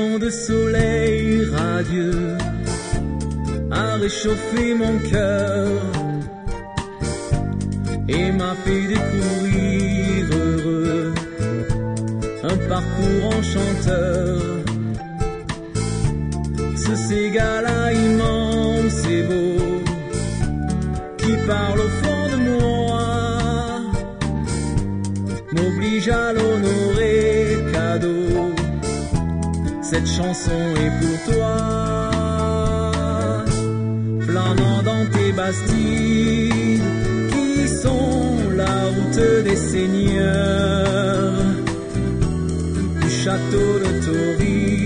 rayon de soleil radieux a réchauffé mon cœur et m'a fait découvrir heureux un parcours enchanteur. Ce Ségala immense et beau qui parle au fond de moi m'oblige à l'honorer, cadeau. Cette chanson est pour toi. Flânant dans tes bastides qui sont la route des seigneurs, du château de Tauride